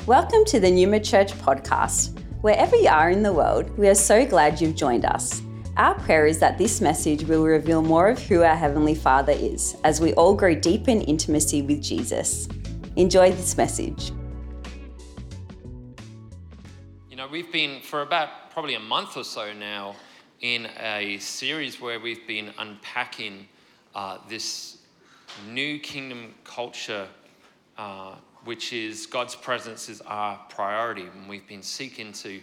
Welcome to the Numa Church podcast. Wherever you are in the world, we are so glad you've joined us. Our prayer is that this message will reveal more of who our Heavenly Father is as we all grow deep in intimacy with Jesus. Enjoy this message. You know, we've been for about probably a month or so now in a series where we've been unpacking this new kingdom culture, which is God's presence is our priority. And we've been seeking to,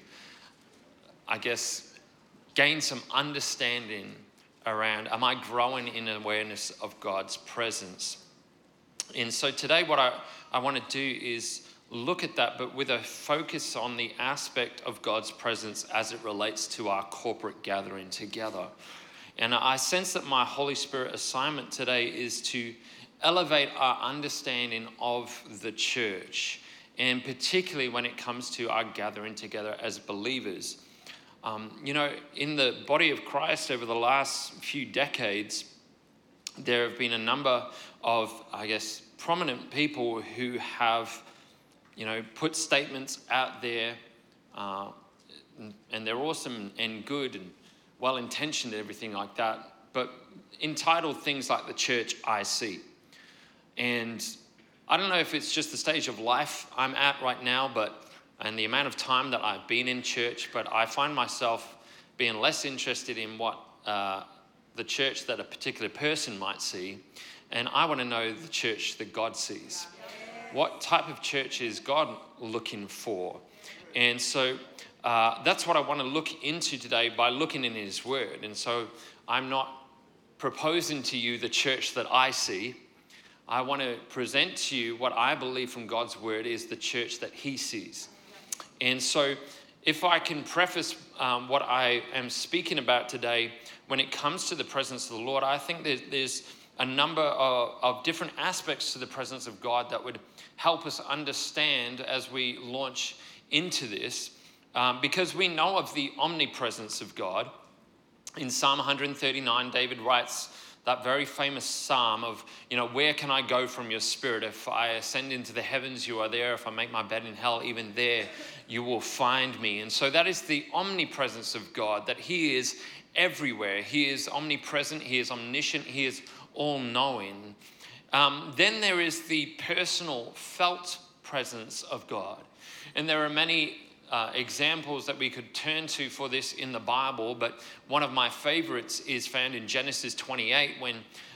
gain some understanding around, am I growing in awareness of God's presence? And so today what I want to do is look at that, but with a focus on the aspect of God's presence as it relates to our corporate gathering together. And I sense that my Holy Spirit assignment today is to elevate our understanding of the church, and particularly when it comes to our gathering together as believers. In the body of Christ over the last few decades, there have been a number of, prominent people who have, put statements out there, and they're awesome and good and well-intentioned and everything like that, but entitled things like the church I see. And I don't know if it's just the stage of life I'm at right now, and the amount of time that I've been in church, but I find myself being less interested in what the church that a particular person might see, and I want to know the church that God sees. What type of church is God looking for? And so that's what I want to look into today by looking in His Word. And so I'm not proposing to you the church that I see. I want to present to you what I believe from God's Word is the church that He sees. And so if I can preface what I am speaking about today, when it comes to the presence of the Lord, I think there's a number of different aspects to the presence of God that would help us understand as we launch into this, because we know of the omnipresence of God. In Psalm 139, David writes that very famous psalm of, where can I go from your spirit? If I ascend into the heavens, you are there. If I make my bed in hell, even there you will find me. And so that is the omnipresence of God, that He is everywhere. He is omnipresent. He is omniscient. He is all-knowing. Then there is the personal, felt presence of God. And there are many examples that we could turn to for this in the Bible, but one of my favorites is found in Genesis 28 when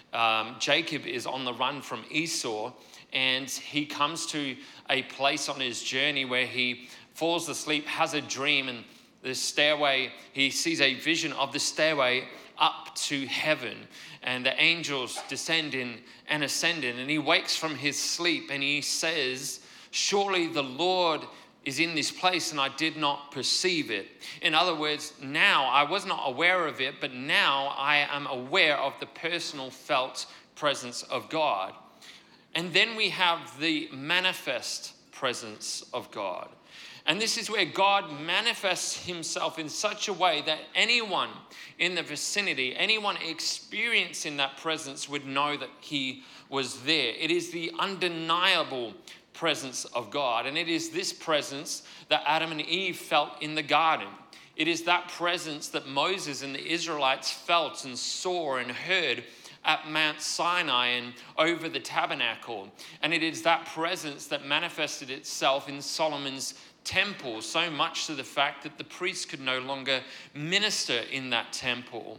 Jacob is on the run from Esau, and he comes to a place on his journey where he falls asleep, has a dream, and the stairway, he sees a vision of the stairway up to heaven, and the angels descending and ascending, and he wakes from his sleep and he says, surely the Lord is in this place and I did not perceive it. In other words, now I was not aware of it, but now I am aware of the personal felt presence of God. And then we have the manifest presence of God. And this is where God manifests Himself in such a way that anyone in the vicinity, anyone experiencing that presence would know that He was there. It is the undeniable presence of God. And it is this presence that Adam and Eve felt in the garden. It is that presence that Moses and the Israelites felt and saw and heard at Mount Sinai and over the tabernacle. And it is that presence that manifested itself in Solomon's temple, so much to the fact that the priests could no longer minister in that temple.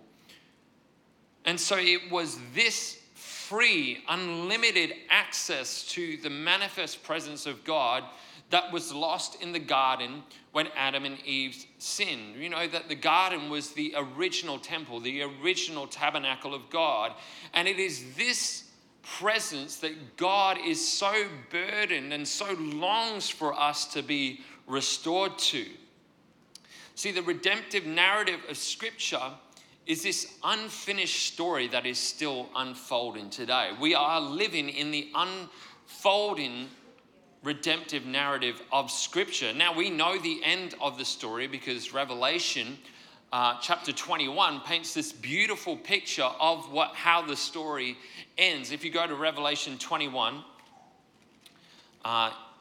And so it was this free, unlimited access to the manifest presence of God that was lost in the garden when Adam and Eve sinned. You know that the garden was the original temple, the original tabernacle of God. And it is this presence that God is so burdened and so longs for us to be restored to. See, the redemptive narrative of Scripture is this unfinished story that is still unfolding today. We are living in the unfolding redemptive narrative of Scripture. Now, we know the end of the story because Revelation chapter 21 paints this beautiful picture of how the story ends. If you go to Revelation 21,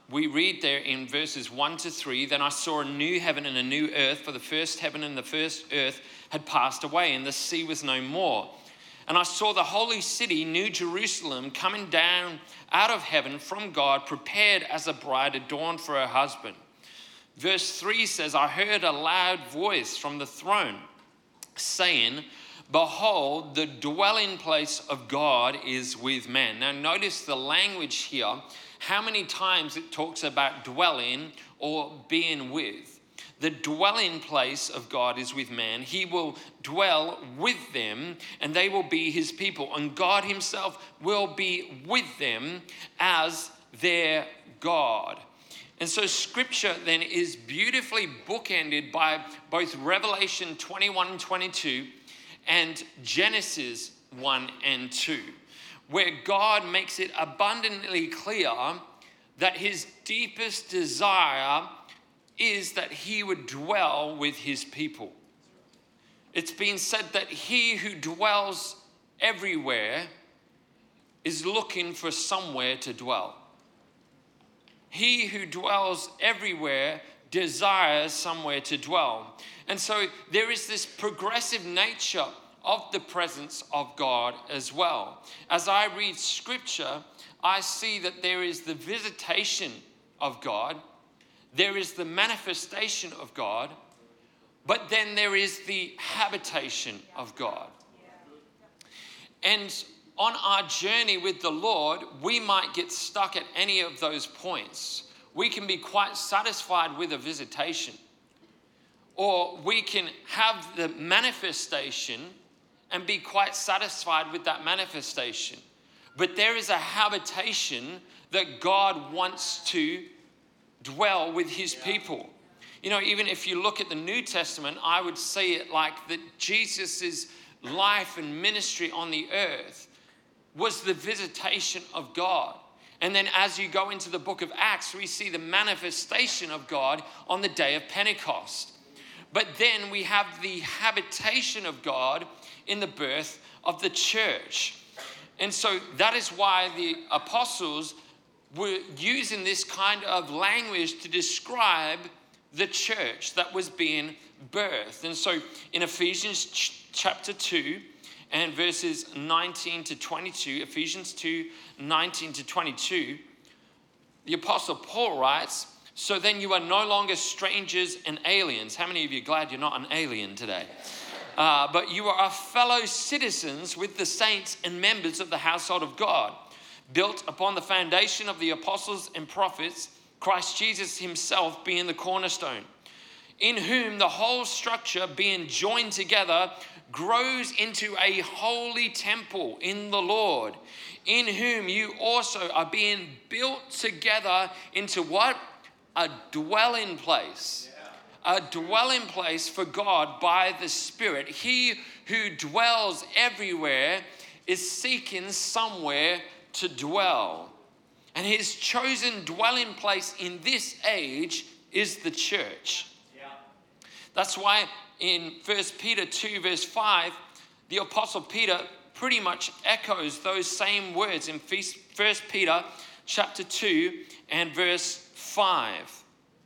we read there in verses 1-3, then I saw a new heaven and a new earth, for the first heaven and the first earth had passed away, and the sea was no more. And I saw the holy city, New Jerusalem, coming down out of heaven from God, prepared as a bride adorned for her husband. Verse 3 says, I heard a loud voice from the throne saying, behold, the dwelling place of God is with man. Now notice the language here, how many times it talks about dwelling or being with. The dwelling place of God is with man. He will dwell with them and they will be his people. And God himself will be with them as their God. And so scripture then is beautifully bookended by both Revelation 21 and 22 and Genesis 1 and 2, where God makes it abundantly clear that his deepest desire is that he would dwell with his people. It's been said that he who dwells everywhere is looking for somewhere to dwell. He who dwells everywhere desires somewhere to dwell. And so there is this progressive nature of the presence of God as well. As I read scripture, I see that there is the visitation of God, there is the manifestation of God, but then there is the habitation of God. And on our journey with the Lord, we might get stuck at any of those points. We can be quite satisfied with a visitation, or we can have the manifestation and be quite satisfied with that manifestation. But there is a habitation that God wants to dwell with his people. You know, even if you look at the New Testament, I would see it like that Jesus' life and ministry on the earth was the visitation of God. And then as you go into the book of Acts, we see the manifestation of God on the day of Pentecost. But then we have the habitation of God in the birth of the church. And so that is why the apostles were using this kind of language to describe the church that was being birthed. And so in Ephesians chapter 2 and verses 19 to 22, Ephesians 2, 19 to 22, the apostle Paul writes, so then you are no longer strangers and aliens. How many of you are glad you're not an alien today? But you are fellow citizens with the saints and members of the household of God, built upon the foundation of the apostles and prophets, Christ Jesus himself being the cornerstone, in whom the whole structure being joined together grows into a holy temple in the Lord, in whom you also are being built together into what? A dwelling place. A dwelling place for God by the Spirit. He who dwells everywhere is seeking somewhere to dwell. And his chosen dwelling place in this age is the church. That's why in 1 Peter 2 verse 5, the Apostle Peter pretty much echoes those same words in 1 Peter chapter 2 and verse 5.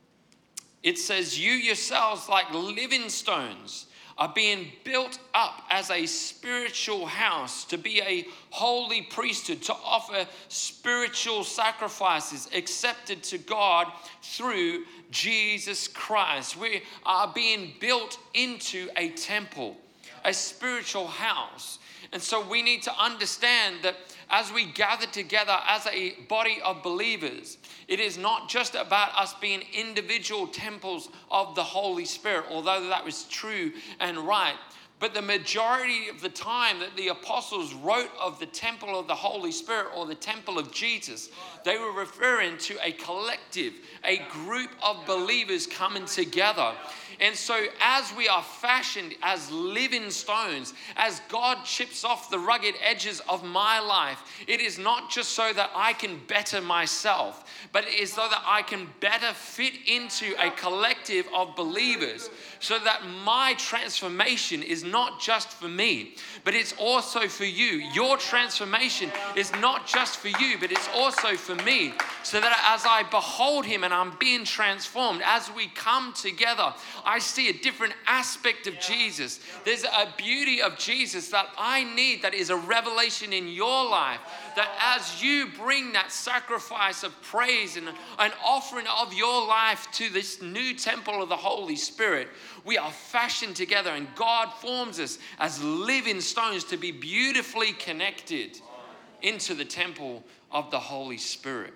It says, you yourselves like living stones are being built up as a spiritual house to be a holy priesthood, to offer spiritual sacrifices accepted to God through Jesus Christ. We are being built into a temple, a spiritual house. And so we need to understand that as we gather together as a body of believers, it is not just about us being individual temples of the Holy Spirit, although that was true and right. But the majority of the time that the apostles wrote of the temple of the Holy Spirit or the temple of Jesus, they were referring to a collective, a group of believers coming together. And so as we are fashioned as living stones, as God chips off the rugged edges of my life, it is not just so that I can better myself, but it is so that I can better fit into a collective of believers, so that my transformation is not just for me, but it's also for you. Your transformation is not just for you, but it's also for me. So that as I behold him and I'm being transformed, as we come together, I see a different aspect of Jesus. There's a beauty of Jesus that I need, that is a revelation in your life, that as you bring that sacrifice of praise and an offering of your life to this new temple of the Holy Spirit, we are fashioned together and God forms us as living stones to be beautifully connected into the temple of the Holy Spirit.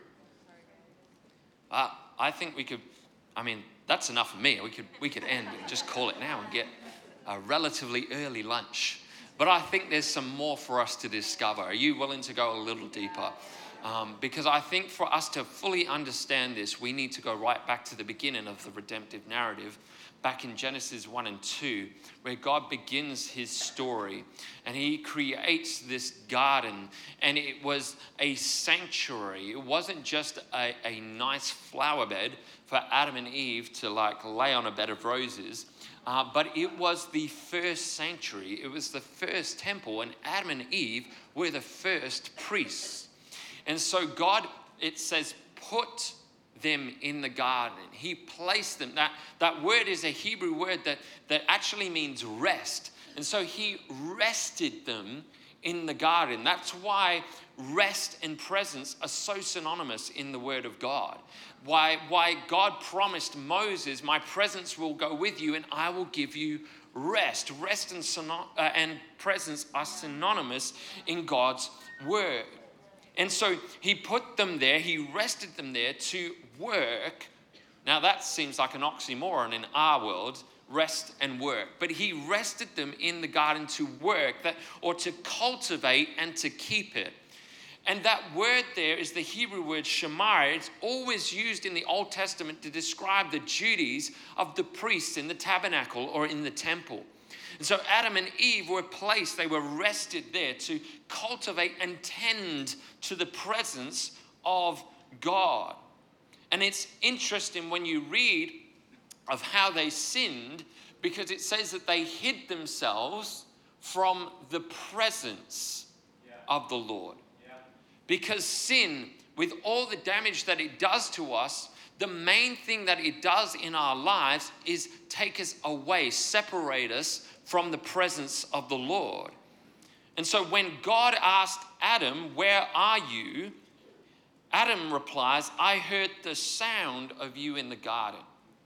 I think that's enough for me. We could end and just call it now and get a relatively early lunch. But I think there's some more for us to discover. Are you willing to go a little deeper? Because I think for us to fully understand this, we need to go right back to the beginning of the redemptive narrative, back in Genesis 1 and 2, where God begins his story and he creates this garden, and it was a sanctuary. It wasn't just a nice flower bed for Adam and Eve to lay on a bed of roses. But it was the first sanctuary. It was the first temple, and Adam and Eve were the first priests. And so God, it says, put them in the garden. He placed them. That word is a Hebrew word that actually means rest. And so he rested them in the garden. That's why rest and presence are so synonymous in the Word of God. Why God promised Moses, my presence will go with you and I will give you rest. Rest and presence are synonymous in God's Word. And so he put them there, he rested them there to work. Now that seems like an oxymoron in our world, rest and work. But he rested them in the garden to work, or to cultivate and to keep it. And that word there is the Hebrew word shamar. It's always used in the Old Testament to describe the duties of the priests in the tabernacle or in the temple. And so Adam and Eve were placed, they were rested there to cultivate and tend to the presence of God. And it's interesting when you read of how they sinned, because it says that they hid themselves from the presence of the Lord. Because sin, with all the damage that it does to us, the main thing that it does in our lives is take us away, separate us from the presence of the Lord. And so when God asked Adam, "Where are you?" Adam replies, "I heard the sound of you in the garden."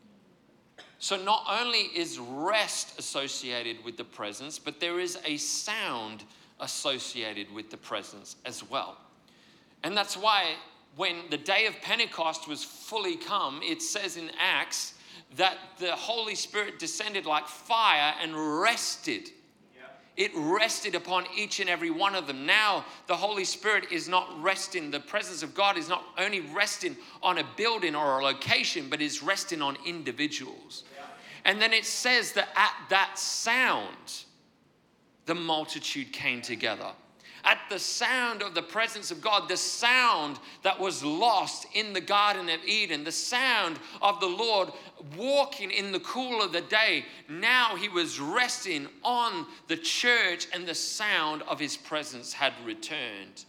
So not only is rest associated with the presence, but there is a sound associated with the presence as well. And that's why when the day of Pentecost was fully come, it says in Acts that the Holy Spirit descended like fire and rested. It rested upon each and every one of them. Now the Holy Spirit is not resting. The presence of God is not only resting on a building or a location, but is resting on individuals. And then it says that at that sound, the multitude came together. At the sound of the presence of God, the sound that was lost in the Garden of Eden, the sound of the Lord walking in the cool of the day, now he was resting on the church and the sound of his presence had returned.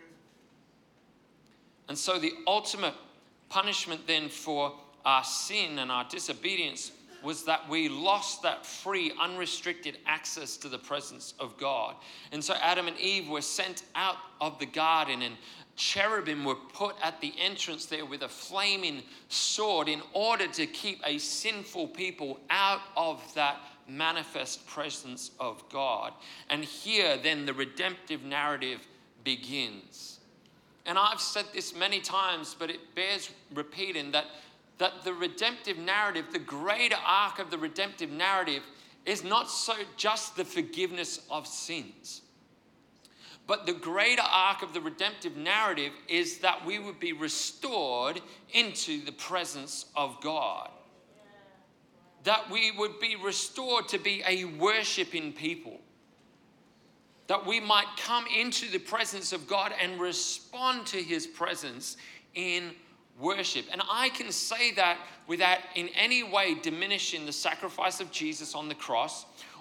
And so the ultimate punishment then for our sin and our disobedience was that we lost that free, unrestricted access to the presence of God. And so Adam and Eve were sent out of the garden, and cherubim were put at the entrance there with a flaming sword in order to keep a sinful people out of that manifest presence of God. And here then the redemptive narrative begins. And I've said this many times, but it bears repeating that the redemptive narrative, the greater arc of the redemptive narrative, is not so just the forgiveness of sins. But the greater arc of the redemptive narrative is that we would be restored into the presence of God. That we would be restored to be a worshiping people. That we might come into the presence of God and respond to his presence in worship. And I can say that without in any way diminishing the sacrifice of Jesus on the cross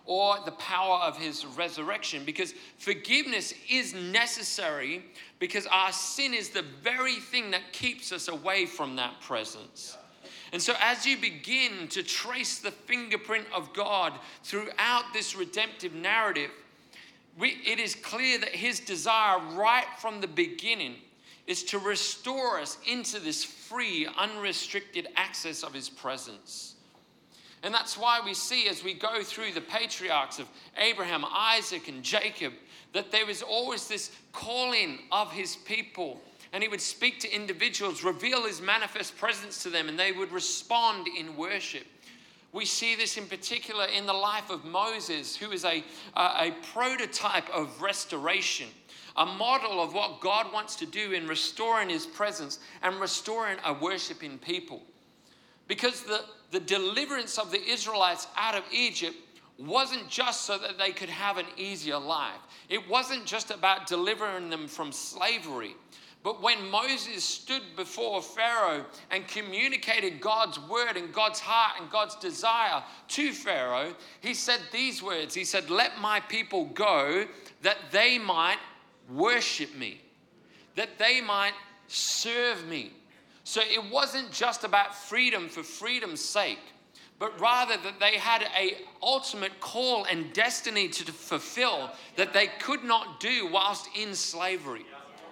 or the power of his resurrection, because forgiveness is necessary because our sin is the very thing that keeps us away from that presence. And so as you begin to trace the fingerprint of God throughout this redemptive narrative, it is clear that his desire right from the beginning is to restore us into this free, unrestricted access of his presence. And that's why we see as we go through the patriarchs of Abraham, Isaac, and Jacob, that there is always this calling of his people. And he would speak to individuals, reveal his manifest presence to them, and they would respond in worship. We see this in particular in the life of Moses, who is a prototype of restoration, a model of what God wants to do in restoring his presence and restoring a worshiping people. Because the deliverance of the Israelites out of Egypt wasn't just so that they could have an easier life. It wasn't just about delivering them from slavery. But when Moses stood before Pharaoh and communicated God's word and God's heart and God's desire to Pharaoh, he said these words. He said, "Let my people go that they might worship me, that they might serve me." So it wasn't just about freedom for freedom's sake, but rather that they had an ultimate call and destiny to fulfill that they could not do whilst in slavery.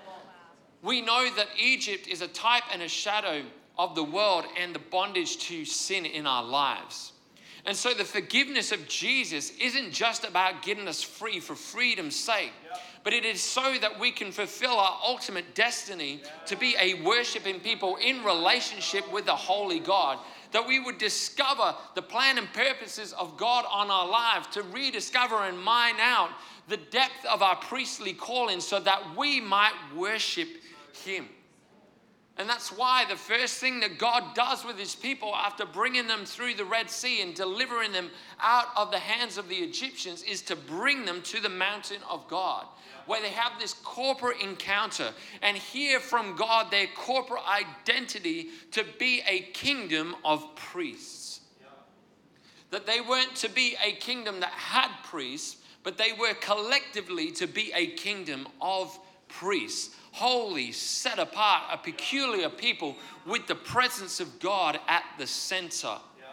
We know that Egypt is a type and a shadow of the world and the bondage to sin in our lives. And so the forgiveness of Jesus isn't just about getting us free for freedom's sake, but it is so that we can fulfill our ultimate destiny to be a worshiping people in relationship with the holy God. That we would discover the plan and purposes of God on our lives, to rediscover and mine out the depth of our priestly calling so that we might worship him. And that's why the first thing that God does with his people after bringing them through the Red Sea and delivering them out of the hands of the Egyptians is to bring them to the mountain of God, where they have this corporate encounter and hear from God their corporate identity to be a kingdom of priests. That they weren't to be a kingdom that had priests, but they were collectively to be a kingdom of priests. Holy, set apart, a peculiar people with the presence of God at the center.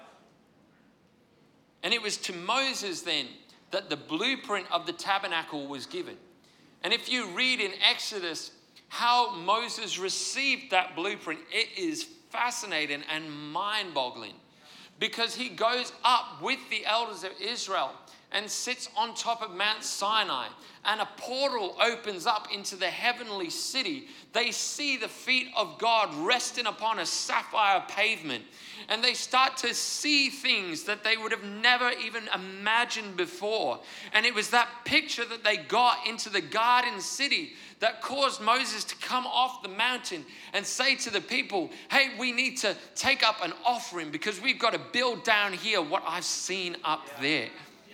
And it was to Moses then that the blueprint of the tabernacle was given. And if you read in Exodus how Moses received that blueprint, it is fascinating and mind-boggling, because he goes up with the elders of Israel and sits on top of Mount Sinai, and a portal opens up into the heavenly city. They see the feet of God resting upon a sapphire pavement, and they start to see things that they would have never even imagined before. And it was that picture that they got into the garden city that caused Moses to come off the mountain and say to the people, "Hey, we need to take up an offering because we've got to build down here what I've seen up there."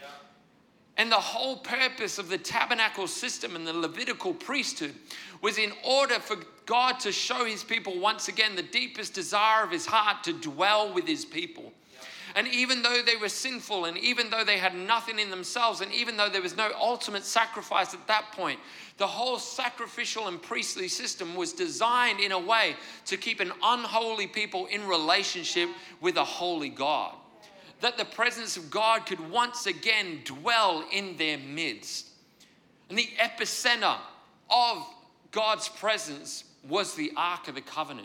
And the whole purpose of the tabernacle system and the Levitical priesthood was in order for God to show his people once again the deepest desire of his heart to dwell with his people. And even though they were sinful, and even though they had nothing in themselves, and even though there was no ultimate sacrifice at that point, the whole sacrificial and priestly system was designed in a way to keep an unholy people in relationship with a holy God. That the presence of God could once again dwell in their midst. And the epicenter of God's presence was the Ark of the Covenant.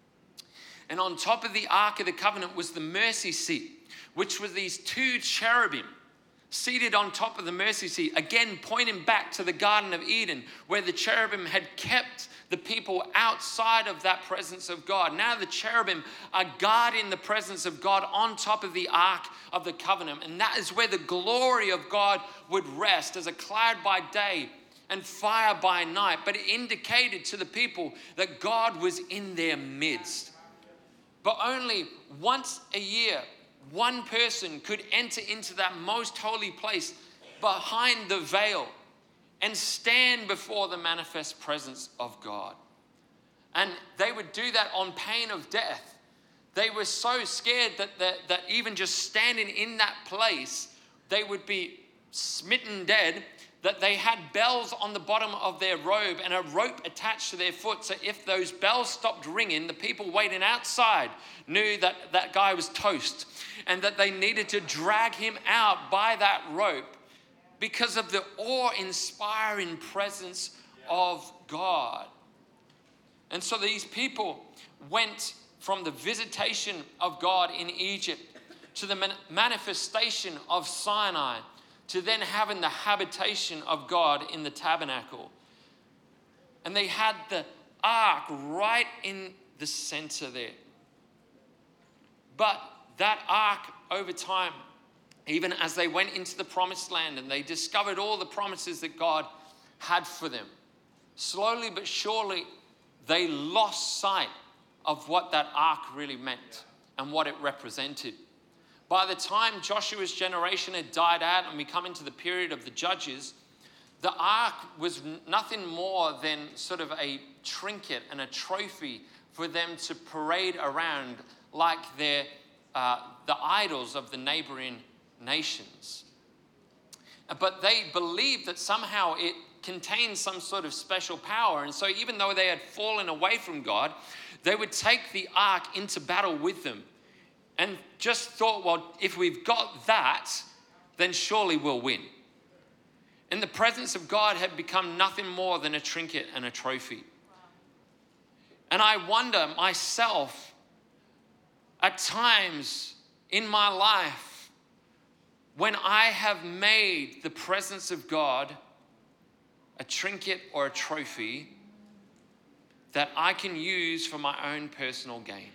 And on top of the Ark of the Covenant was the mercy seat, which were these two cherubim seated on top of the mercy seat, again pointing back to the Garden of Eden, where the cherubim had kept the people outside of that presence of God. Now the cherubim are guarding the presence of God on top of the Ark of the Covenant. And that is where the glory of God would rest as a cloud by day and fire by night. But it indicated to the people that God was in their midst. But only once a year, one person could enter into that most holy place behind the veil and stand before the manifest presence of God. And they would do that on pain of death. They were so scared that even just standing in that place, they would be smitten dead, that they had bells on the bottom of their robe and a rope attached to their foot. So if those bells stopped ringing, the people waiting outside knew that that guy was toast and that they needed to drag him out by that rope because of the awe-inspiring presence of God. And so these people went from the visitation of God in Egypt to the manifestation of Sinai, to then having the habitation of God in the tabernacle. And they had the ark right in the center there. But that ark over time, even as they went into the promised land and they discovered all the promises that God had for them, slowly but surely they lost sight of what that ark really meant and what it represented. By the time Joshua's generation had died out and we come into the period of the Judges, the ark was nothing more than sort of a trinket and a trophy for them to parade around like the idols of the neighboring nations. But they believed that somehow it contained some sort of special power. And so even though they had fallen away from God, they would take the ark into battle with them. And just thought, well, if we've got that, then surely we'll win. And the presence of God had become nothing more than a trinket and a trophy. And I wonder myself, at times in my life, when I have made the presence of God a trinket or a trophy that I can use for my own personal gain.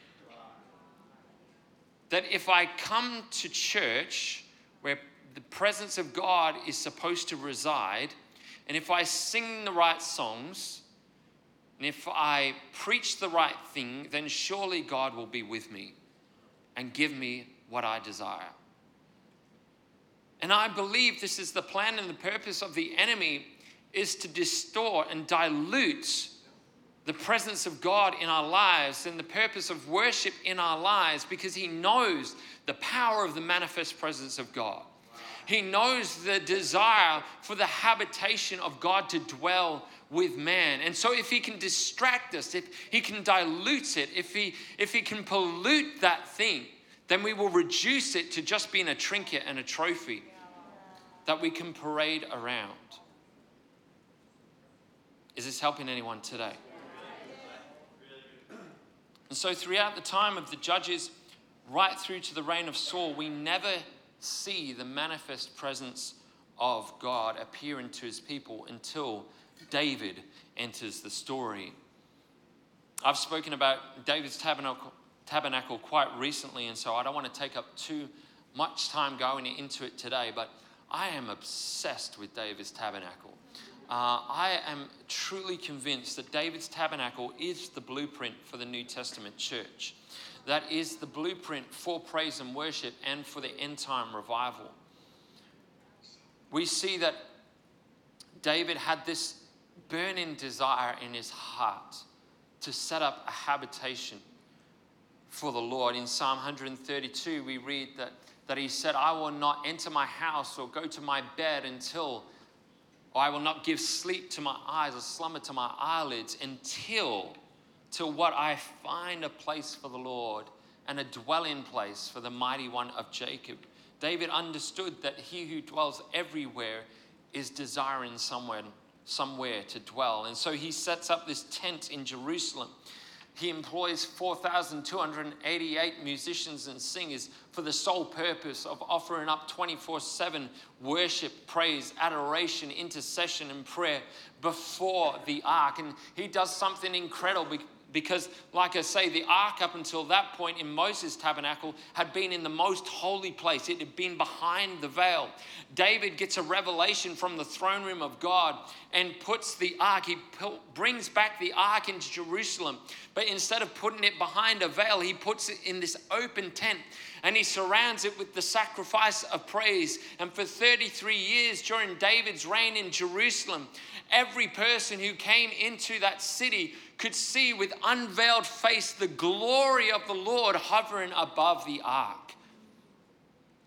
That if I come to church where the presence of God is supposed to reside, and if I sing the right songs, and if I preach the right thing, then surely God will be with me and give me what I desire. And I believe this is the plan and the purpose of the enemy, is to distort and dilute the presence of God in our lives and the purpose of worship in our lives, because he knows the power of the manifest presence of God. He knows the desire for the habitation of God to dwell with man. And so if he can distract us, if he can dilute it, if he can pollute that thing, then we will reduce it to just being a trinket and a trophy that we can parade around. Is this helping anyone today? And so throughout the time of the Judges, right through to the reign of Saul, we never see the manifest presence of God appearing to his people until David enters the story. I've spoken about David's tabernacle quite recently, and so I don't want to take up too much time going into it today, but I am obsessed with David's tabernacle. I am truly convinced that David's tabernacle is the blueprint for the New Testament church. That is the blueprint for praise and worship and for the end time revival. We see that David had this burning desire in his heart to set up a habitation for the Lord. In Psalm 132, we read that he said, I will not enter my house or go to my bed until I will not give sleep to my eyes or slumber to my eyelids until what I find a place for the Lord and a dwelling place for the mighty one of Jacob. David understood that he who dwells everywhere is desiring somewhere to dwell. And so he sets up this tent in Jerusalem. He employs 4,288 musicians and singers for the sole purpose of offering up 24/7 worship, praise, adoration, intercession, and prayer before the ark. And he does something incredible because, like I say, the ark up until that point in Moses' tabernacle had been in the most holy place. It had been behind the veil. David gets a revelation from the throne room of God and puts the ark, he brings back the ark into Jerusalem. But instead of putting it behind a veil, he puts it in this open tent and he surrounds it with the sacrifice of praise. And for 33 years during David's reign in Jerusalem, every person who came into that city could see with unveiled face the glory of the Lord hovering above the ark.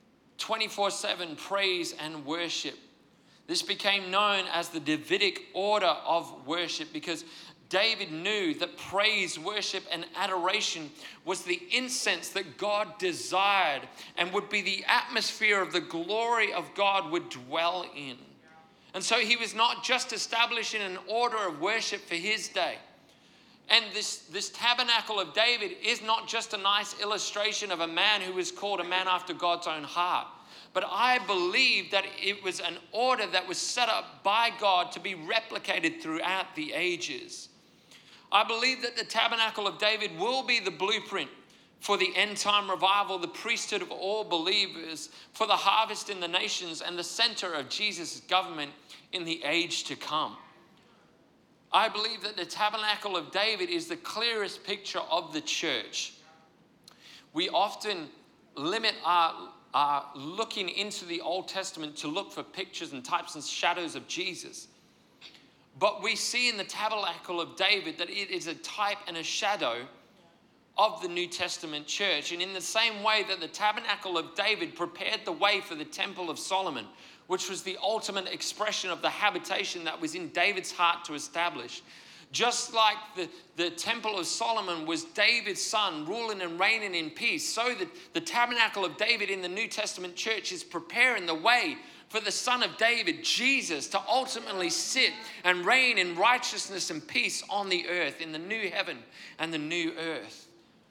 24/7 praise and worship. This became known as the Davidic order of worship because David knew that praise, worship, and adoration was the incense that God desired and would be the atmosphere of the glory of God would dwell in. And so he was not just establishing an order of worship for his day. And this tabernacle of David is not just a nice illustration of a man who was called a man after God's own heart. But I believe that it was an order that was set up by God to be replicated throughout the ages. I believe that the tabernacle of David will be the blueprint for the end time revival, the priesthood of all believers, for the harvest in the nations, and the center of Jesus' government in the age to come. I believe that the tabernacle of David is the clearest picture of the church. We often limit our looking into the Old Testament to look for pictures and types and shadows of Jesus. But we see in the tabernacle of David that it is a type and a shadow of the New Testament church. And in the same way that the tabernacle of David prepared the way for the temple of Solomon, which was the ultimate expression of the habitation that was in David's heart to establish. Just like the temple of Solomon was David's son ruling and reigning in peace, so that the tabernacle of David in the New Testament church is preparing the way for the Son of David, Jesus, to ultimately sit and reign in righteousness and peace on the earth, in the new heaven and the new earth.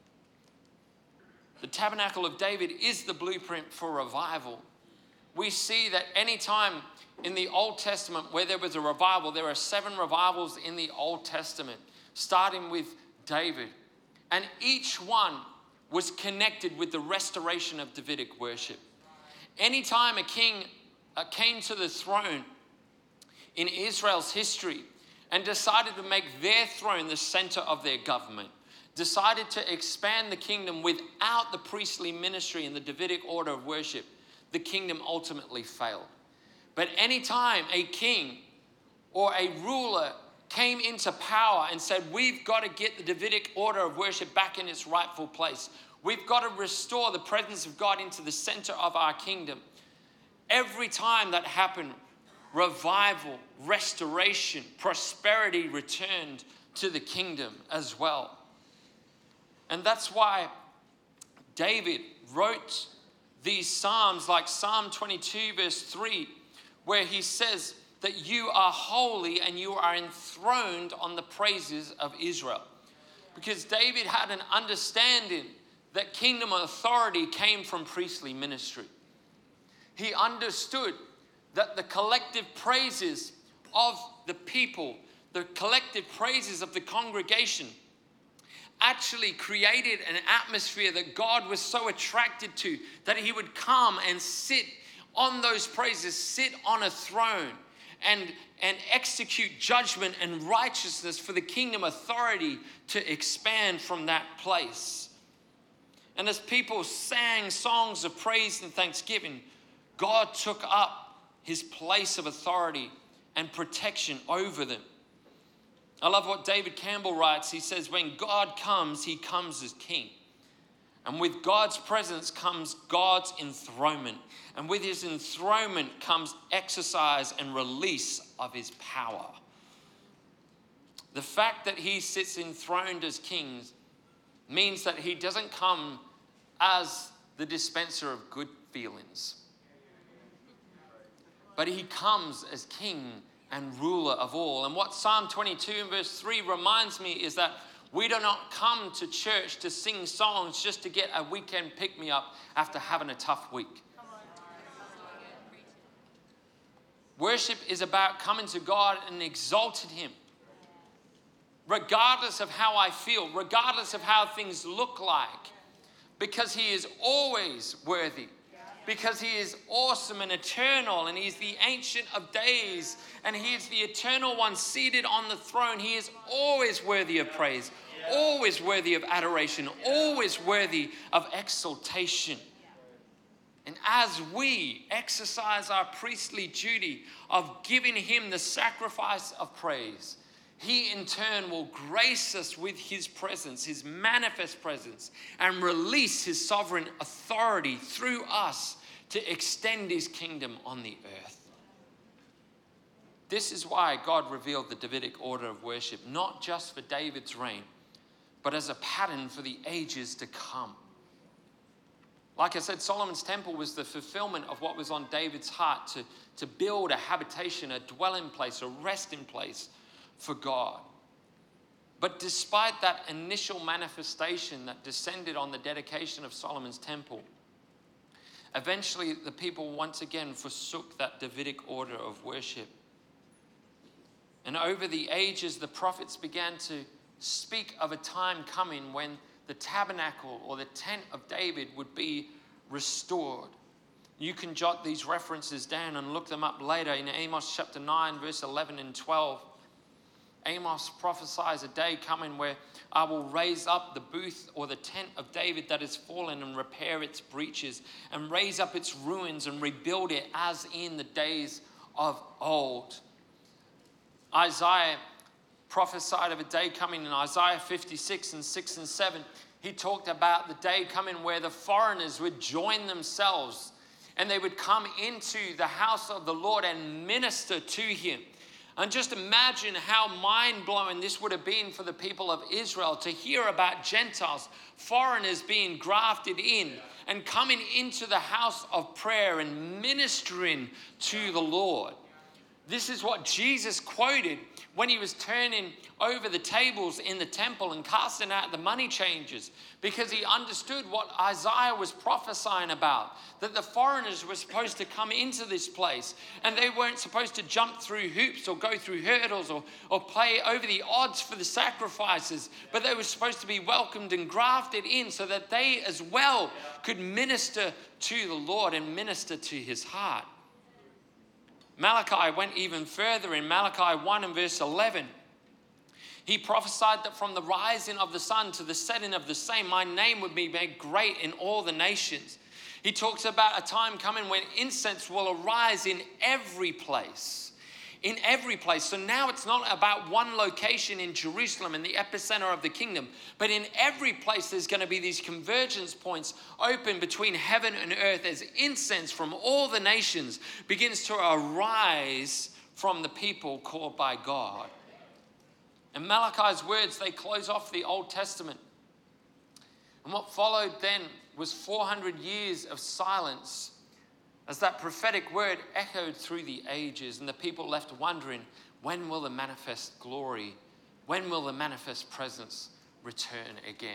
The tabernacle of David is the blueprint for revival. We see that any time in the Old Testament where there was a revival, there are 7 revivals in the Old Testament, starting with David. And each one was connected with the restoration of Davidic worship. Anytime a king came to the throne in Israel's history and decided to make their throne the center of their government, decided to expand the kingdom without the priestly ministry and the Davidic order of worship, the kingdom ultimately failed. But anytime a king or a ruler came into power and said, we've got to get the Davidic order of worship back in its rightful place, we've got to restore the presence of God into the center of our kingdom, every time that happened, revival, restoration, prosperity returned to the kingdom as well. And that's why David wrote these psalms like Psalm 22 verse 3, where he says that you are holy and you are enthroned on the praises of Israel. Because David had an understanding that kingdom authority came from priestly ministry. He understood that the collective praises of the people, the collective praises of the congregation, actually created an atmosphere that God was so attracted to that he would come and sit on those praises, sit on a throne and execute judgment and righteousness for the kingdom authority to expand from that place. And as people sang songs of praise and thanksgiving, God took up his place of authority and protection over them. I love what David Campbell writes. He says, when God comes, he comes as king. And with God's presence comes God's enthronement. And with his enthronement comes exercise and release of his power. The fact that he sits enthroned as king means that he doesn't come as the dispenser of good feelings, but he comes as king and ruler of all. And what Psalm 22 and verse 3 reminds me is that we do not come to church to sing songs just to get a weekend pick-me-up after having a tough week. Worship is about coming to God and exalting him, regardless of how I feel, regardless of how things look like, because he is always worthy. Because he is awesome and eternal, and he's the Ancient of Days, and he is the eternal one seated on the throne. He is always worthy of praise, always worthy of adoration, always worthy of exaltation. And as we exercise our priestly duty of giving him the sacrifice of praise, he in turn will grace us with his presence, his manifest presence, and release his sovereign authority through us to extend his kingdom on the earth. This is why God revealed the Davidic order of worship, not just for David's reign, but as a pattern for the ages to come. Like I said, Solomon's temple was the fulfillment of what was on David's heart to build a habitation, a dwelling place, a resting place for God. But despite that initial manifestation that descended on the dedication of Solomon's temple, eventually the people once again forsook that Davidic order of worship. And over the ages, the prophets began to speak of a time coming when the tabernacle or the tent of David would be restored. You can jot these references down and look them up later in Amos chapter 9, verse 11 and 12. Amos prophesies a day coming where I will raise up the booth or the tent of David that has fallen and repair its breaches and raise up its ruins and rebuild it as in the days of old. Isaiah prophesied of a day coming in Isaiah 56 and 6 and 7. He talked about the day coming where the foreigners would join themselves and they would come into the house of the Lord and minister to him. And just imagine how mind-blowing this would have been for the people of Israel to hear about Gentiles, foreigners being grafted in and coming into the house of prayer and ministering to the Lord. This is what Jesus quoted when he was turning over the tables in the temple and casting out the money changers, because he understood what Isaiah was prophesying about, that the foreigners were supposed to come into this place and they weren't supposed to jump through hoops or go through hurdles or play over the odds for the sacrifices, but they were supposed to be welcomed and grafted in so that they as well could minister to the Lord and minister to his heart. Malachi went even further. In Malachi 1 and verse 11, he prophesied that from the rising of the sun to the setting of the same, my name would be made great in all the nations. He talks about a time coming when incense will arise in every place. In every place. So now it's not about one location in Jerusalem in the epicenter of the kingdom, but in every place there's going to be these convergence points open between heaven and earth as incense from all the nations begins to arise from the people called by God. And Malachi's words, they close off the Old Testament. And what followed then was 400 years of silence as that prophetic word echoed through the ages and the people left wondering, when will the manifest glory, when will the manifest presence return again?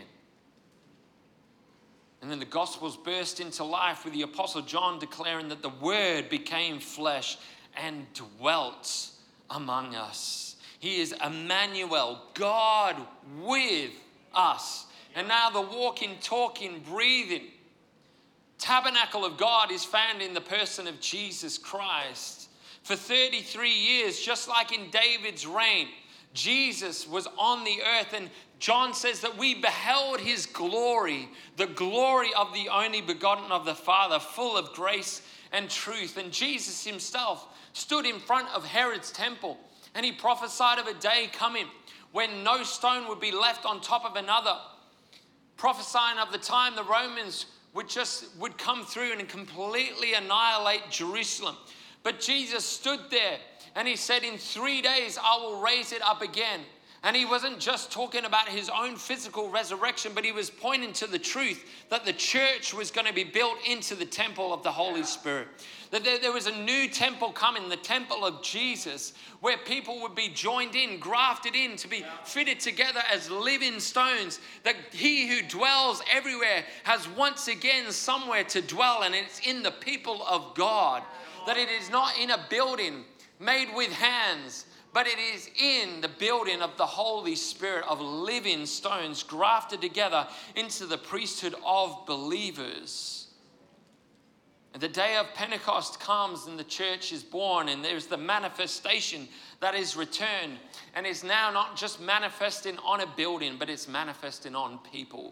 And then the Gospels burst into life with the Apostle John declaring that the Word became flesh and dwelt among us. He is Emmanuel, God with us. And now the walking, talking, breathing tabernacle of God is found in the person of Jesus Christ. For 33 years, just like in David's reign, Jesus was on the earth, and John says that we beheld his glory, the glory of the only begotten of the Father, full of grace and truth. And Jesus himself stood in front of Herod's temple, and he prophesied of a day coming when no stone would be left on top of another, prophesying of the time the Romans would come through and completely annihilate Jerusalem. But Jesus stood there and he said, in 3 days I will raise it up again. And he wasn't just talking about his own physical resurrection, but he was pointing to the truth that the church was going to be built into the temple of the Holy Spirit. That there was a new temple coming, the temple of Jesus, where people would be joined in, grafted in, to be fitted together as living stones. That he who dwells everywhere has once again somewhere to dwell, and it's in the people of God. That it is not in a building made with hands, but it is in the building of the Holy Spirit of living stones grafted together into the priesthood of believers. And the day of Pentecost comes and the church is born, and there's the manifestation that is returned and is now not just manifesting on a building, but it's manifesting on people.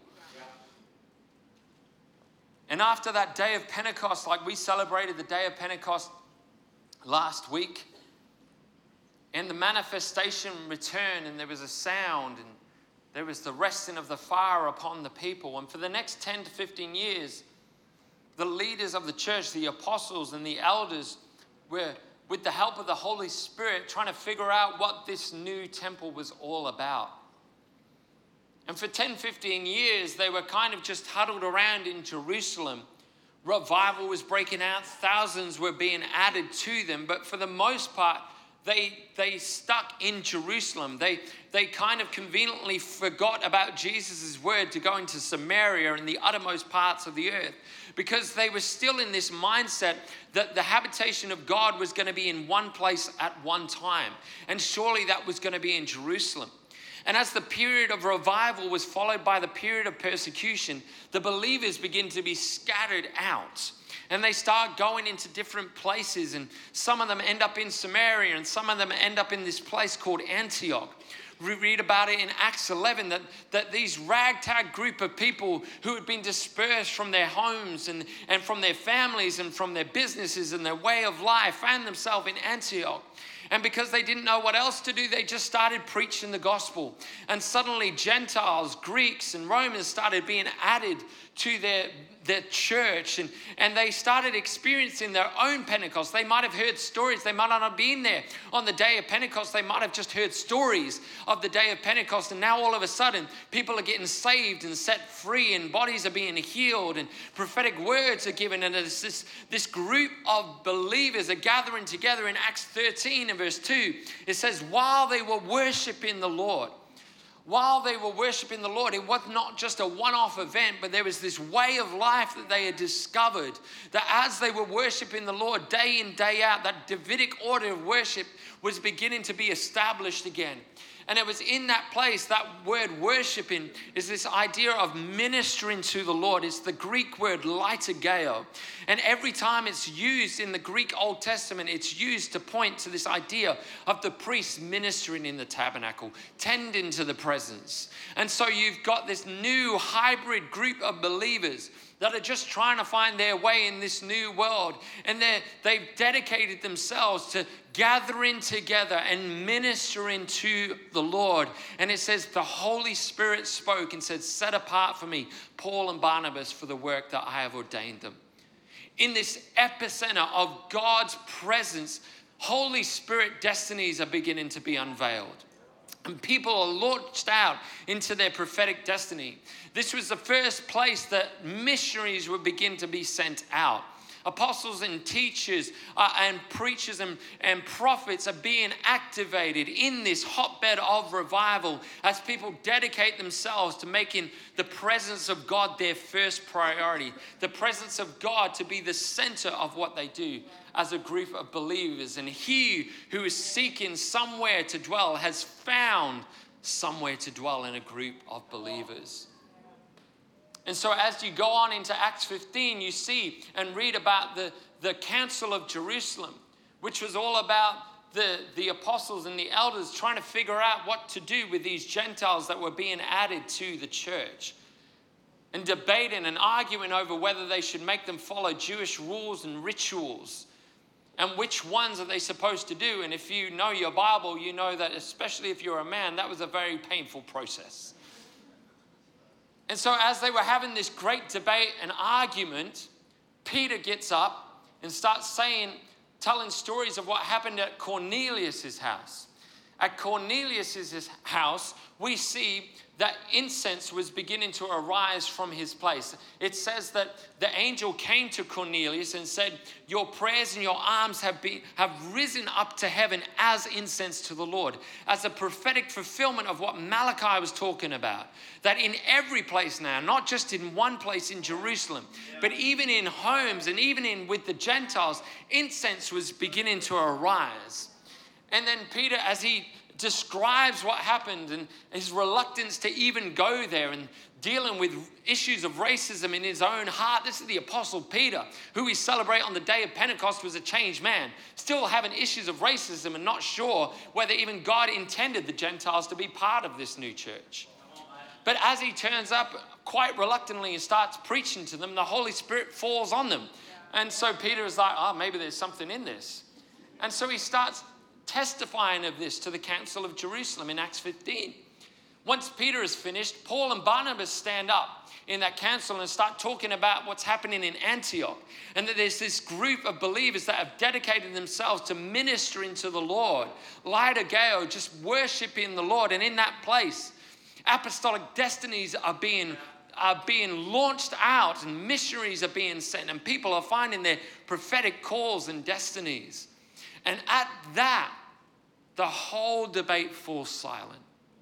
And after that day of Pentecost, like we celebrated the day of Pentecost last week, and the manifestation returned, and there was a sound, and there was the resting of the fire upon the people. And for the next 10 to 15 years, the leaders of the church, the apostles and the elders, were, with the help of the Holy Spirit, trying to figure out what this new temple was all about. And for 10, 15 years, they were kind of just huddled around in Jerusalem. Revival was breaking out. Thousands were being added to them. But for the most part, they stuck in Jerusalem. They kind of conveniently forgot about Jesus' word to go into Samaria and the uttermost parts of the earth, because they were still in this mindset that the habitation of God was going to be in one place at one time. And surely that was going to be in Jerusalem. And as the period of revival was followed by the period of persecution, the believers begin to be scattered out. And they start going into different places. And some of them end up in Samaria, and some of them end up in this place called Antioch. We read about it in Acts 11, that these ragtag group of people who had been dispersed from their homes and from their families and from their businesses and their way of life found themselves in Antioch. And because they didn't know what else to do, they just started preaching the gospel. And suddenly Gentiles, Greeks, and Romans started being added to their church. And they started experiencing their own Pentecost. They might have heard stories. They might not have been there on the day of Pentecost. They might have just heard stories of the day of Pentecost. And now all of a sudden, people are getting saved and set free, and bodies are being healed, and prophetic words are given. And it's this group of believers are gathering together in Acts 13 and verse 2. It says, while they were worshiping the Lord, it was not just a one-off event, but there was this way of life that they had discovered, that as they were worshiping the Lord day in, day out, that Davidic order of worship was beginning to be established again. And it was in that place, that word worshiping is this idea of ministering to the Lord. It's the Greek word liturgeo. And every time it's used in the Greek Old Testament, it's used to point to this idea of the priest ministering in the tabernacle, tending to the presence. And so you've got this new hybrid group of believers that are just trying to find their way in this new world. And they've dedicated themselves to gathering together and ministering to the Lord. And it says the Holy Spirit spoke and said, set apart for me Paul and Barnabas for the work that I have ordained them. In this epicenter of God's presence, Holy Spirit destinies are beginning to be unveiled. And people are launched out into their prophetic destiny. This was the first place that missionaries would begin to be sent out. Apostles and teachers and preachers and prophets are being activated in this hotbed of revival as people dedicate themselves to making the presence of God their first priority. The presence of God to be the center of what they do as a group of believers. And he who is seeking somewhere to dwell has found somewhere to dwell in a group of believers. And so as you go on into Acts 15, you see and read about the Council of Jerusalem, which was all about the apostles and the elders trying to figure out what to do with these Gentiles that were being added to the church, and debating and arguing over whether they should make them follow Jewish rules and rituals, and which ones are they supposed to do. And if you know your Bible, you know that, especially if you're a man, that was a very painful process. And so as they were having this great debate and argument, Peter gets up and starts telling stories of what happened at Cornelius' house. At Cornelius' house, we see that incense was beginning to arise from his place. It says that the angel came to Cornelius and said, your prayers and your alms have risen up to heaven as incense to the Lord, as a prophetic fulfillment of what Malachi was talking about. That in every place now, not just in one place in Jerusalem, but even in homes and even with the Gentiles, incense was beginning to arise. And then Peter, as he describes what happened and his reluctance to even go there and dealing with issues of racism in his own heart. This is the Apostle Peter, who we celebrate on the day of Pentecost was a changed man, still having issues of racism and not sure whether even God intended the Gentiles to be part of this new church. But as he turns up quite reluctantly and starts preaching to them, the Holy Spirit falls on them. And so Peter is like, maybe there's something in this. And so he starts testifying of this to the Council of Jerusalem in Acts 15. Once Peter is finished, Paul and Barnabas stand up in that council and start talking about what's happening in Antioch. And that there's this group of believers that have dedicated themselves to ministering to the Lord. Laodicea, just worshiping the Lord. And in that place, apostolic destinies are being launched out, and missionaries are being sent, and people are finding their prophetic calls and destinies. And at that, the whole debate falls silent.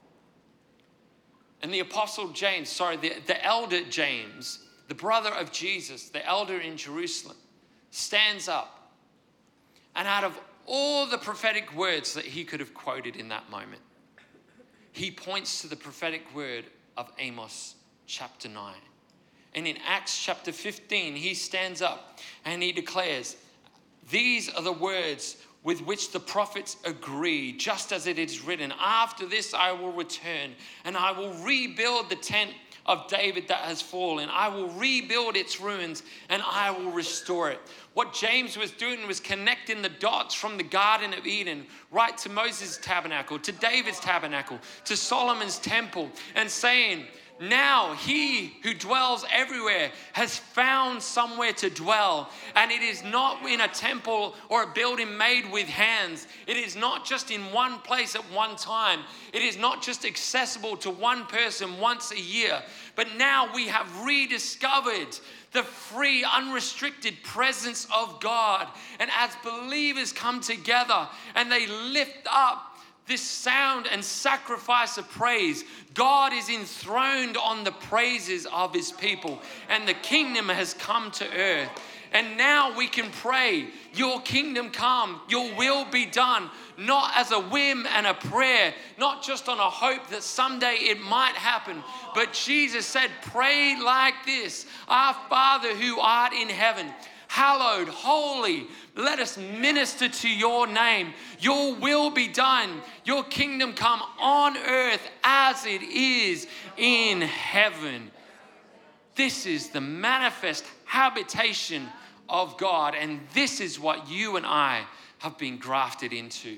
And the apostle James, the elder James, the brother of Jesus, the elder in Jerusalem, stands up. And out of all the prophetic words that he could have quoted in that moment, he points to the prophetic word of Amos chapter 9. And in Acts chapter 15, he stands up and he declares, "These are the words with which the prophets agree, just as it is written, after this I will return, and I will rebuild the tent of David that has fallen. I will rebuild its ruins, and I will restore it." What James was doing was connecting the dots from the Garden of Eden right to Moses' tabernacle, to David's tabernacle, to Solomon's temple, and saying, now he who dwells everywhere has found somewhere to dwell. And it is not in a temple or a building made with hands. It is not just in one place at one time. It is not just accessible to one person once a year. But now we have rediscovered the free, unrestricted presence of God. And as believers come together and they lift up this sound and sacrifice of praise, God is enthroned on the praises of his people, and the kingdom has come to earth. And now we can pray, your kingdom come, your will be done, not as a whim and a prayer, not just on a hope that someday it might happen. But Jesus said, pray like this: our Father who art in heaven, hallowed, holy, let us minister to your name. Your will be done. Your kingdom come on earth as it is in heaven. This is the manifest habitation of God, and this is what you and I have been grafted into.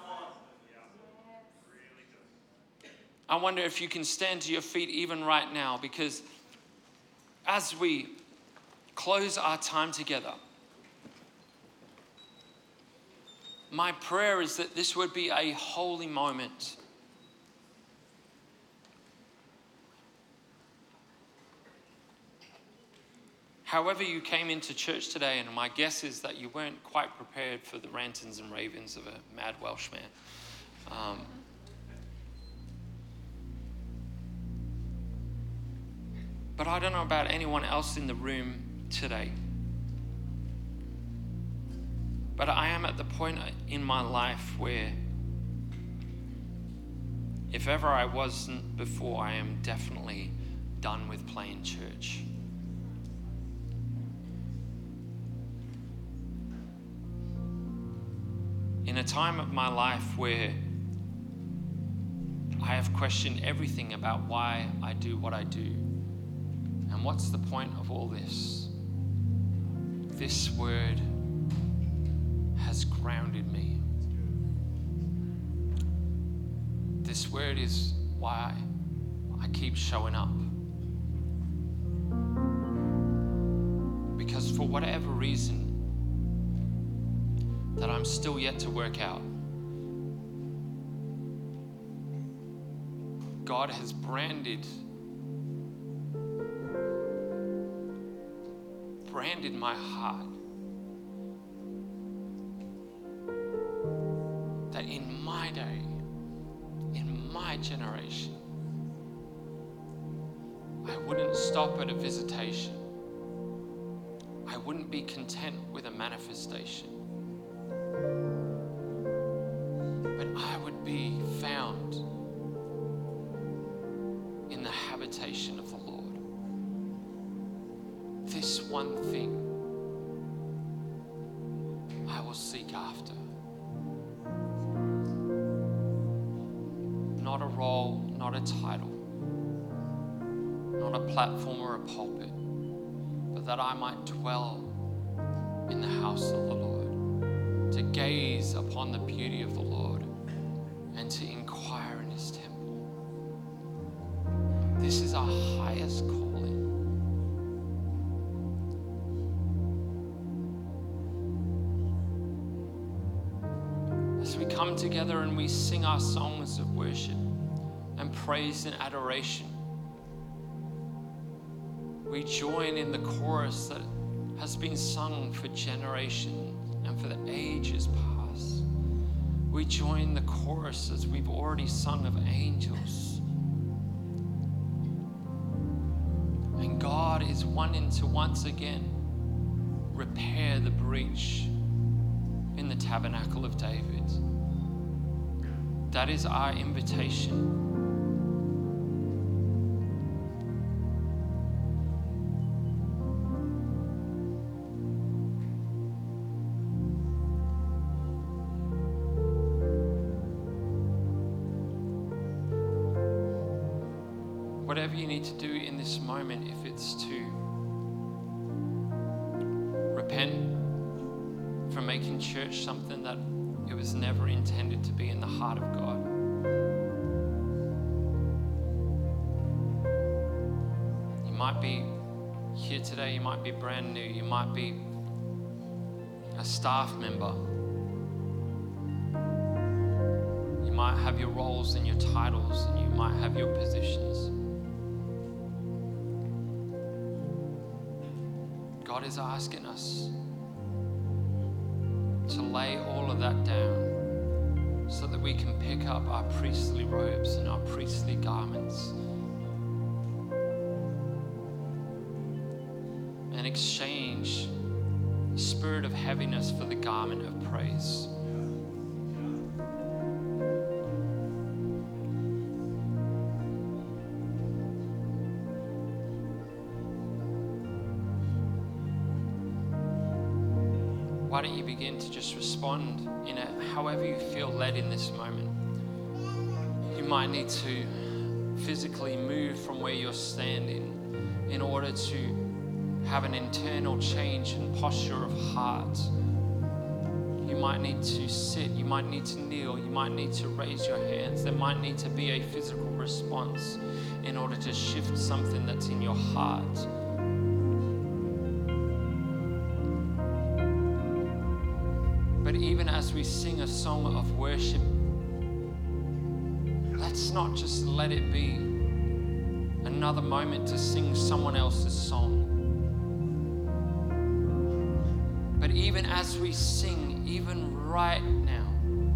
I wonder if you can stand to your feet even right now, because as we close our time together, my prayer is that this would be a holy moment. However you came into church today, and my guess is that you weren't quite prepared for the rantings and ravings of a mad Welshman. But I don't know about anyone else in the room today. But I am at the point in my life where, if ever I wasn't before, I am definitely done with playing church. In a time of my life where I have questioned everything about why I do what I do, and what's the point of all this? This word has grounded me. This word is why I keep showing up. Because for whatever reason that I'm still yet to work out, God has branded my heart that in my day, in my generation, I wouldn't stop at a visitation. I wouldn't be content with a manifestation. But I would be found in the habitation of the Lord. This one thing I will seek after. Not a role, not a title, not a platform or a pulpit, but that I might dwell in the house of the Lord, to gaze upon the beauty of the Lord and to inquire in his temple. This is our highest calling. As we come together and we sing our songs of worship and praise and adoration, we join in the chorus that has been sung for generations and for the ages past. We join the chorus as we've already sung of angels. And God is wanting to once again repair the breach in the tabernacle of David. That is our invitation. Whatever you need to do in this moment, if it's to repent from making church something that it was never intended to be in the heart of God. You might be here today, you might be brand new, you might be a staff member. You might have your roles and your titles, and you might have your positions. God is asking us to lay all of that down so that we can pick up our priestly robes and our priestly garments and exchange the spirit of heaviness for the garment of praise. Why don't you begin to just respond in however you feel led in this moment. You might need to physically move from where you're standing in order to have an internal change in posture of heart. You might need to sit, you might need to kneel, you might need to raise your hands. There might need to be a physical response in order to shift something that's in your heart. But even as we sing a song of worship, let's not just let it be another moment to sing someone else's song. But even as we sing, even right now,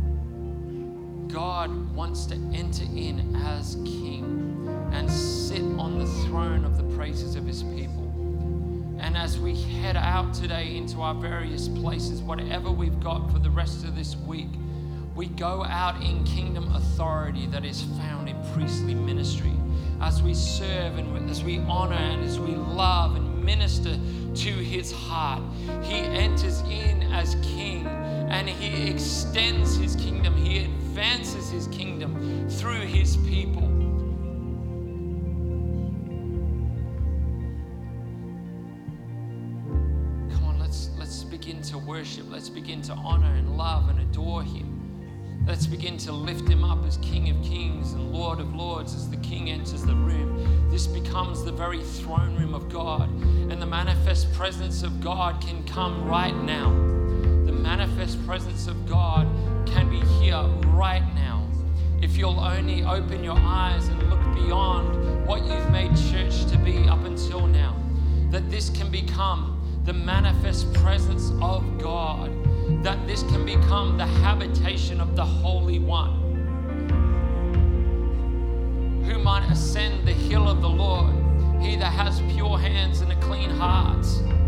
God wants to enter in as King and sit on the throne of the praises of His people. And as we head out today into our various places, whatever we've got for the rest of this week, we go out in kingdom authority that is found in priestly ministry. As we serve and as we honor and as we love and minister to His heart, He enters in as King and He extends His kingdom. He advances His kingdom through His people. Begin to worship. Let's begin to honor and love and adore Him. Let's begin to lift Him up as King of Kings and Lord of Lords. As the King enters the room, this becomes the very throne room of God, and the manifest presence of God can come right now. The manifest presence of God can be here right now. If you'll only open your eyes and look beyond what you've made church to be up until now, that this can become the manifest presence of God, that this can become the habitation of the Holy One, who might ascend the hill of the Lord, he that has pure hands and a clean heart.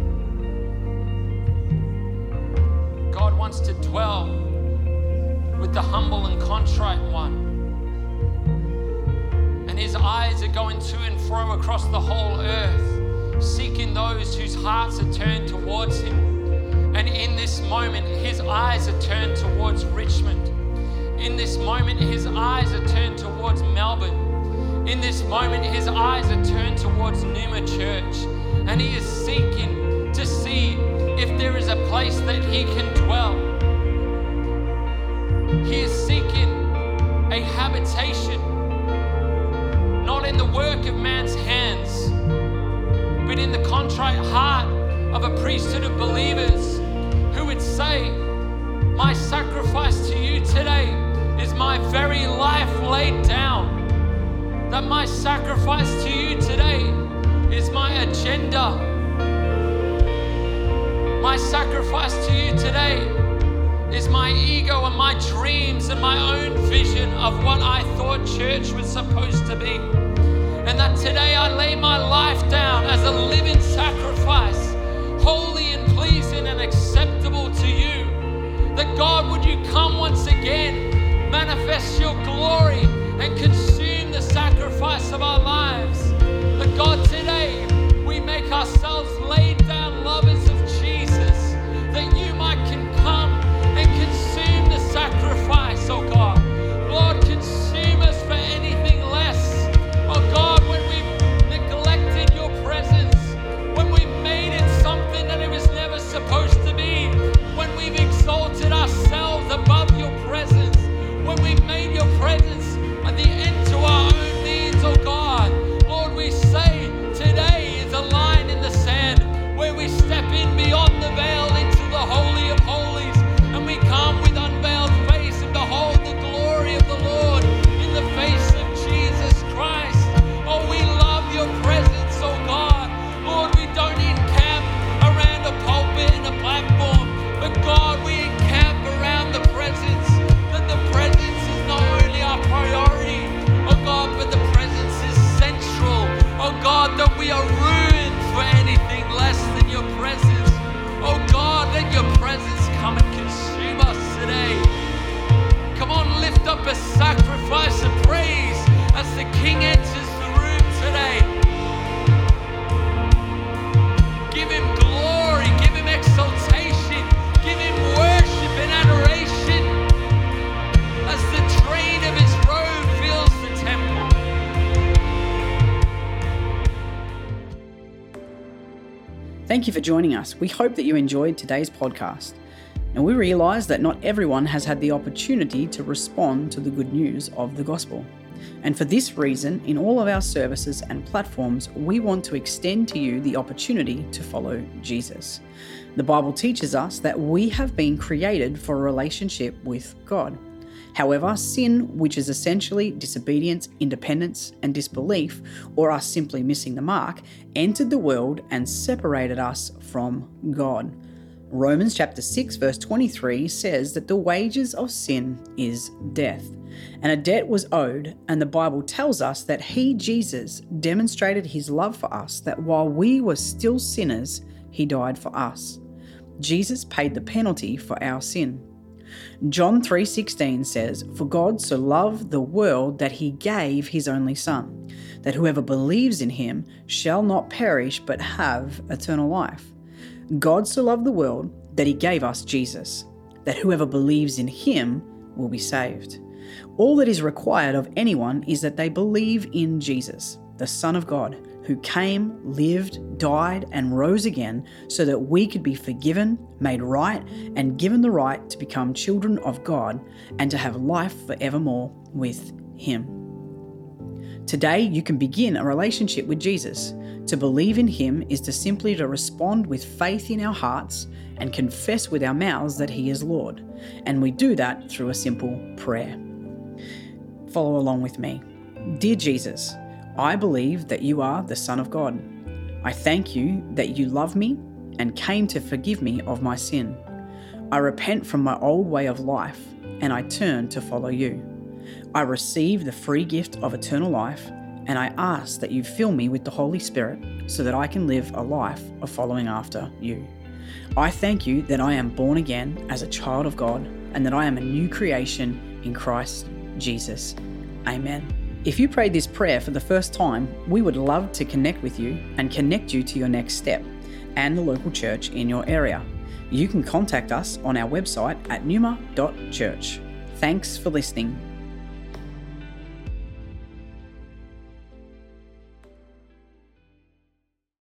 God wants to dwell with the humble and contrite one. And His eyes are going to and fro across the whole earth, seeking those whose hearts are turned towards Him. And in this moment, His eyes are turned towards Richmond. In this moment, His eyes are turned towards Melbourne. In this moment, His eyes are turned towards Numa Church. And He is seeking to see if there is a place that He can dwell. He is seeking a habitation, not in the work work of man's hands, but in the contrite heart of a priesthood of believers who would say, my sacrifice to you today is my very life laid down. That my sacrifice to you today is my agenda. My sacrifice to you today is my ego and my dreams and my own vision of what I thought church was supposed to be. And that today I lay my life down as a living sacrifice, holy and pleasing and acceptable to you. That God, would you come once again, manifest your glory and consume the sacrifice of our lives. That God, today we make ourselves laid down lovers of Jesus, that you might can come and consume the sacrifice, oh God. Lord, consume us for anything less. Oh God, when we've neglected your presence, when we've made it something that it was never supposed to be, when we've exalted ourselves above your presence, when we've made your presence the end to our own needs, oh God. Lord, we say today is a line in the sand where we step in beyond the veil into the Holy of Holies, and we come with unveiled face and behold the glory of the Lord in the face of Jesus Christ. Oh, we love your presence, oh God. Lord, we don't encamp around a pulpit and a platform, but God, we encamp around the presence, that the presence is not only our priority, oh God, but the presence is central. Oh God, that we are ruined for anything less than your presence. Oh God, let your presence come and consume us today. Come on, lift up a sacrifice of praise as the King enters the room today. Give him glory, give him exaltation, give him worship and adoration as the train of his robe fills the temple. Thank you for joining us. We hope that you enjoyed today's podcast. Now, we realize that not everyone has had the opportunity to respond to the good news of the gospel. And for this reason, in all of our services and platforms, we want to extend to you the opportunity to follow Jesus. The Bible teaches us that we have been created for a relationship with God. However, sin, which is essentially disobedience, independence, and disbelief, or us simply missing the mark, entered the world and separated us from God. Romans chapter 6 verse 23 says that the wages of sin is death, and a debt was owed, and the Bible tells us that he, Jesus, demonstrated his love for us, that while we were still sinners, he died for us. Jesus paid the penalty for our sin. John 3:16 says, "For God so loved the world that he gave his only Son, that whoever believes in him shall not perish but have eternal life." God so loved the world that he gave us Jesus, that whoever believes in him will be saved. All that is required of anyone is that they believe in Jesus, the Son of God, who came, lived, died, and rose again so that we could be forgiven, made right, and given the right to become children of God and to have life forevermore with him. Today, you can begin a relationship with Jesus. To believe in him is to simply to respond with faith in our hearts and confess with our mouths that he is Lord. And we do that through a simple prayer. Follow along with me. Dear Jesus, I believe that you are the Son of God. I thank you that you love me and came to forgive me of my sin. I repent from my old way of life and I turn to follow you. I receive the free gift of eternal life, and I ask that you fill me with the Holy Spirit so that I can live a life of following after you. I thank you that I am born again as a child of God and that I am a new creation in Christ Jesus. Amen. If you prayed this prayer for the first time, we would love to connect with you and connect you to your next step and the local church in your area. You can contact us on our website at numa.church. Thanks for listening.